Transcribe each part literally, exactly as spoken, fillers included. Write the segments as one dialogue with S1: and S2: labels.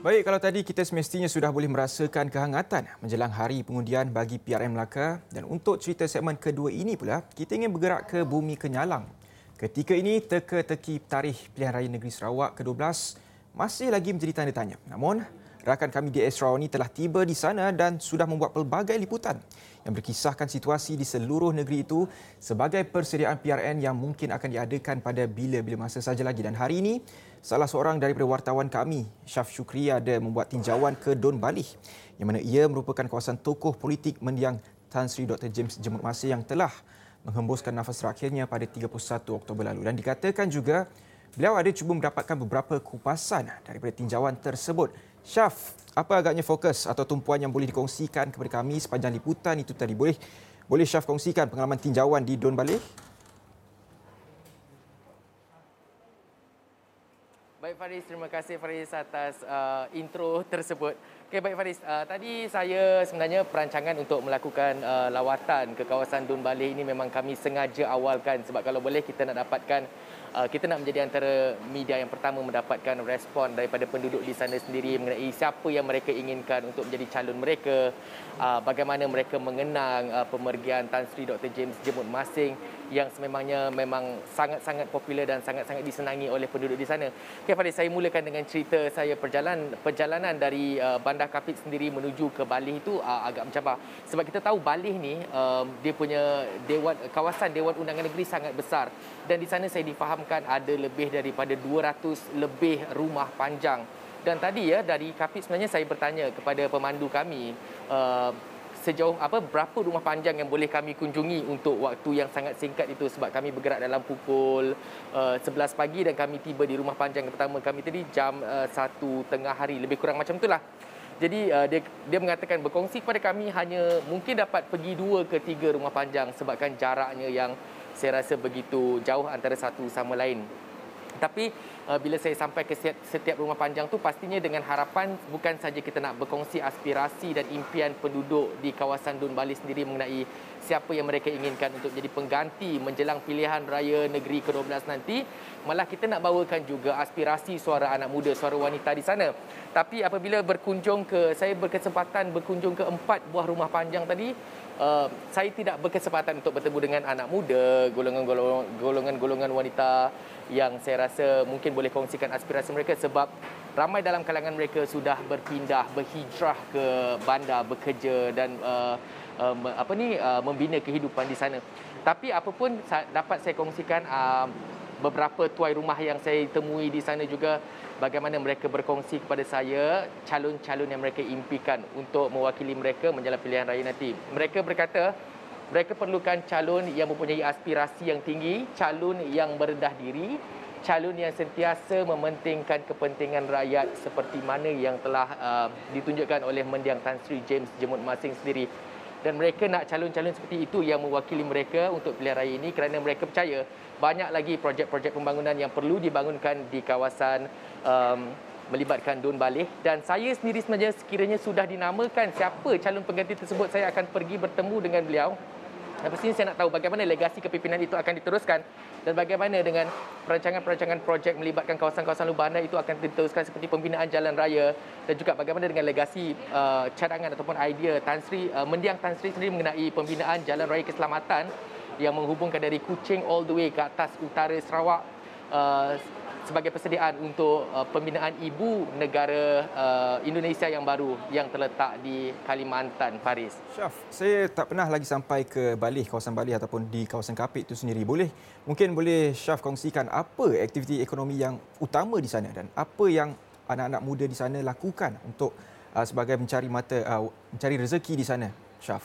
S1: Baik, kalau tadi kita semestinya sudah boleh merasakan kehangatan menjelang hari pengundian bagi P R M Melaka, dan untuk cerita segmen kedua ini pula, kita ingin bergerak ke Bumi Kenyalang. Ketika ini, teka-teki tarikh pilihan raya negeri Sarawak ke dua belas masih lagi menjadi tanda tanya. Namun, rakan kami di Sarawak ini telah tiba di sana dan sudah membuat pelbagai liputan yang berkisahkan situasi di seluruh negeri itu sebagai persediaan P R N yang mungkin akan diadakan pada bila-bila masa saja lagi. Dan hari ini, salah seorang daripada wartawan kami, Syaf Syukri, ada membuat tinjauan ke Don Balih, yang mana ia merupakan kawasan tokoh politik mendiang Tan Sri Doktor James Jemut Masih yang telah menghembuskan nafas terakhirnya pada tiga puluh satu Oktober lalu. Dan dikatakan juga beliau ada cuba mendapatkan beberapa kupasan daripada tinjauan tersebut. Syaf, apa agaknya fokus atau tumpuan yang boleh dikongsikan kepada kami sepanjang liputan itu tadi? Boleh boleh Syaf kongsikan pengalaman tinjauan di Don Balih?
S2: Baik Faris, terima kasih Faris atas uh, intro tersebut. Okey, baik Faris, uh, tadi saya sebenarnya perancangan untuk melakukan uh, lawatan ke kawasan Don Balih ini memang kami sengaja awalkan, sebab kalau boleh kita nak dapatkan uh, kita nak menjadi antara media yang pertama mendapatkan respon daripada penduduk di sana sendiri mengenai siapa yang mereka inginkan untuk menjadi calon mereka, uh, bagaimana mereka mengenang uh, pemergian Tan Sri Doktor James Jemut Masih yang sememangnya memang sangat-sangat popular dan sangat-sangat disenangi oleh penduduk di sana. Okey Faris, saya mulakan dengan cerita saya perjalanan perjalanan dari uh, Bandar Kapit sendiri menuju ke Balih itu uh, agak mencabar. Sebab kita tahu Balih ni um, dia punya dewan kawasan Dewan Undangan Negeri sangat besar, dan di sana saya difahamkan ada lebih daripada dua ratus lebih rumah panjang. Dan tadi ya dari Kapit sebenarnya saya bertanya kepada pemandu kami uh, sejauh apa berapa rumah panjang yang boleh kami kunjungi untuk waktu yang sangat singkat itu, sebab kami bergerak dalam pukul uh, sebelas pagi dan kami tiba di rumah panjang yang pertama kami tadi jam uh, satu tengah hari, lebih kurang macam itulah. Jadi uh, dia dia mengatakan berkongsi kepada kami hanya mungkin dapat pergi dua ke tiga rumah panjang sebabkan jaraknya yang saya rasa begitu jauh antara satu sama lain. Tapi uh, bila saya sampai ke setiap, setiap rumah panjang tu, pastinya dengan harapan bukan saja kita nak berkongsi aspirasi dan impian penduduk di kawasan Don Balih sendiri mengenai siapa yang mereka inginkan untuk jadi pengganti menjelang pilihan raya negeri ke dua belas nanti, malah kita nak bawakan juga aspirasi suara anak muda, suara wanita di sana. Tapi apabila berkunjung ke, saya berkesempatan berkunjung ke empat buah rumah panjang tadi, uh, saya tidak berkesempatan untuk bertemu dengan anak muda, golongan-golongan wanita yang saya rasa mungkin boleh kongsikan aspirasi mereka, sebab ramai dalam kalangan mereka sudah berpindah, berhijrah ke bandar bekerja dan uh, uh, apa ni uh, membina kehidupan di sana. Tapi apapun dapat saya kongsikan uh, beberapa tuai rumah yang saya temui di sana juga, bagaimana mereka berkongsi kepada saya calon-calon yang mereka impikan untuk mewakili mereka menjelang pilihan raya nanti. Mereka berkata mereka perlukan calon yang mempunyai aspirasi yang tinggi, calon yang berendah diri, calon yang sentiasa mementingkan kepentingan rakyat seperti mana yang telah uh, ditunjukkan oleh mendiang Tan Sri James Jemut Masih sendiri. Dan mereka nak calon-calon seperti itu yang mewakili mereka untuk pilihan raya ini, kerana mereka percaya banyak lagi projek-projek pembangunan yang perlu dibangunkan di kawasan um, melibatkan Don Balih. Dan saya sendiri sebenarnya sekiranya sudah dinamakan siapa calon pengganti tersebut, saya akan pergi bertemu dengan beliau. Dan pastinya saya nak tahu bagaimana legasi kepimpinan itu akan diteruskan, dan bagaimana dengan perancangan-perancangan projek melibatkan kawasan-kawasan lubang bandar itu akan diteruskan, seperti pembinaan jalan raya, dan juga bagaimana dengan legasi uh, cadangan ataupun idea Tan Sri, uh, mendiang Tan Sri sendiri mengenai pembinaan jalan raya keselamatan yang menghubungkan dari Kuching all the way ke atas utara Sarawak uh, sebagai persediaan untuk uh, pembinaan ibu negara uh, Indonesia yang baru yang terletak di Kalimantan, Faris.
S1: Syaf, saya tak pernah lagi sampai ke Balih, kawasan Balih ataupun di kawasan Kapit itu sendiri. Boleh mungkin boleh Syaf kongsikan apa aktiviti ekonomi yang utama di sana dan apa yang anak-anak muda di sana lakukan untuk uh, sebagai mencari mata uh, mencari rezeki di sana, Syaf?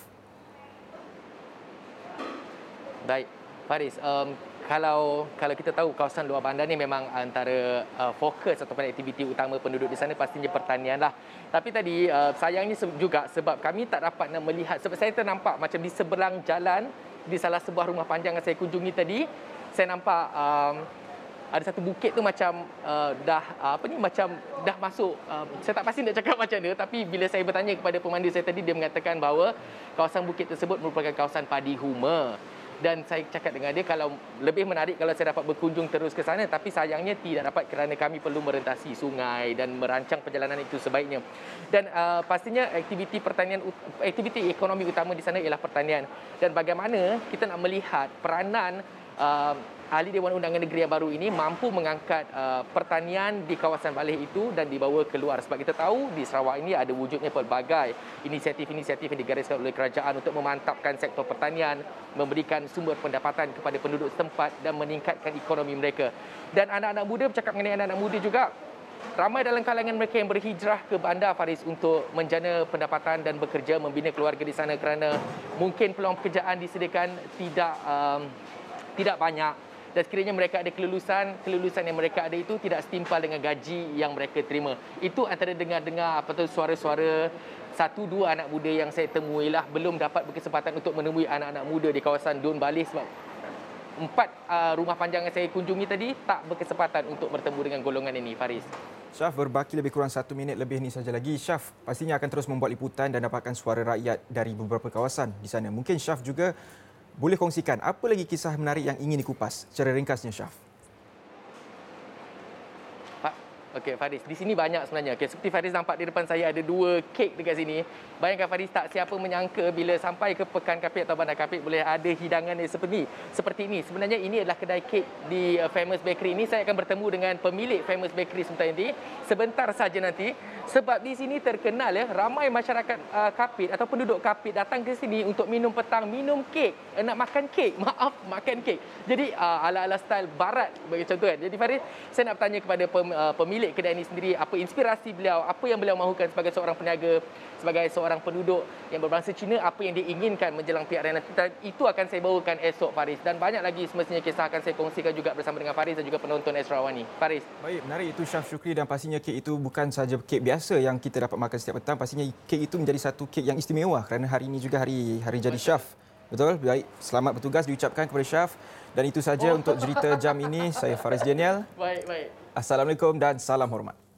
S2: Baik, Faris. Um, Kalau kalau kita tahu kawasan luar bandar ni memang antara uh, fokus ataupun aktiviti utama penduduk di sana pastinya pertanian lah. Tapi tadi uh, sayangnya juga sebab kami tak dapat nak melihat, sebab saya ternampak macam di seberang jalan di salah sebuah rumah panjang yang saya kunjungi tadi, saya nampak um, ada satu bukit tu macam uh, dah uh, apa ni macam dah masuk, uh, saya tak pasti nak cakap macam mana, tapi bila saya bertanya kepada pemandu saya tadi, dia mengatakan bahawa kawasan bukit tersebut merupakan kawasan padi huma. Dan saya cakap dengan dia, kalau lebih menarik kalau saya dapat berkunjung terus ke sana, tapi sayangnya tidak dapat kerana kami perlu merentasi sungai dan merancang perjalanan itu sebaiknya. Dan uh, pastinya aktiviti pertanian, aktiviti ekonomi utama di sana ialah pertanian. Dan bagaimana kita nak melihat peranan uh, Ahli Dewan Undangan Negeri yang baru ini mampu mengangkat uh, pertanian di kawasan Baleh itu dan dibawa keluar. Sebab kita tahu di Sarawak ini ada wujudnya pelbagai inisiatif-inisiatif yang digariskan oleh kerajaan untuk memantapkan sektor pertanian, memberikan sumber pendapatan kepada penduduk setempat dan meningkatkan ekonomi mereka. Dan anak-anak muda, bercakap mengenai anak-anak muda juga, ramai dalam kalangan mereka yang berhijrah ke bandar, Faris, untuk menjana pendapatan dan bekerja, membina keluarga di sana kerana mungkin peluang pekerjaan disediakan tidak um, tidak banyak. Dan sekiranya mereka ada kelulusan, kelulusan yang mereka ada itu tidak setimpal dengan gaji yang mereka terima. Itu antara dengar-dengar apa tu suara-suara satu dua anak muda yang saya temui lah, belum dapat berkesempatan untuk menemui anak-anak muda di kawasan Dun Baleh sebab empat uh, rumah panjang yang saya kunjungi tadi tak berkesempatan untuk bertemu dengan golongan ini, Faris.
S1: Syaf, berbaki lebih kurang satu minit lebih ni saja lagi. Syaf pastinya akan terus membuat liputan dan dapatkan suara rakyat dari beberapa kawasan di sana. Mungkin Syaf juga boleh kongsikan apa lagi kisah menarik yang ingin dikupas secara ringkasnya, Syaf?
S2: Pak, okey Faris, di sini banyak sebenarnya. Okey, seperti Faris nampak di depan saya ada dua kek dekat sini. Bayangkan Faris, tak siapa menyangka bila sampai ke Pekan Kapit atau Bandar Kapit boleh ada hidangan yang seperti seperti ini. Sebenarnya ini adalah kedai kek di uh, Famous Bakery ini. Saya akan bertemu dengan pemilik Famous Bakery sebentar nanti. Sebentar saja nanti. Sebab di sini terkenal ya, ramai masyarakat uh, Kapit atau penduduk Kapit datang ke sini untuk minum petang, minum kek, uh, nak makan kek, maaf, makan kek. Jadi uh, ala-ala style barat bagi contoh kan. Jadi Faris, saya nak bertanya kepada pem, uh, pemilik kedai ini sendiri, apa inspirasi beliau, apa yang beliau mahukan sebagai seorang peniaga, sebagai seorang penduduk yang berbangsa Cina, apa yang diinginkan menjelang P R N nanti. Itu akan saya bawakan esok, Faris. Dan banyak lagi semestinya kisah akan saya kongsikan juga bersama dengan Faris dan juga penonton Astro Awani. Faris.
S1: Baik, menarik itu Syaf Shukri, dan pastinya kek itu bukan sahaja kek biasa yang kita dapat makan setiap petang. Pastinya kek itu menjadi satu kek yang istimewa kerana hari ini juga hari hari jadi Syaf. Betul? Baik, selamat bertugas diucapkan kepada Syaf. Dan itu saja oh. untuk cerita jam ini. Saya Faris Daniel.
S2: Baik, baik.
S1: Assalamualaikum dan salam hormat.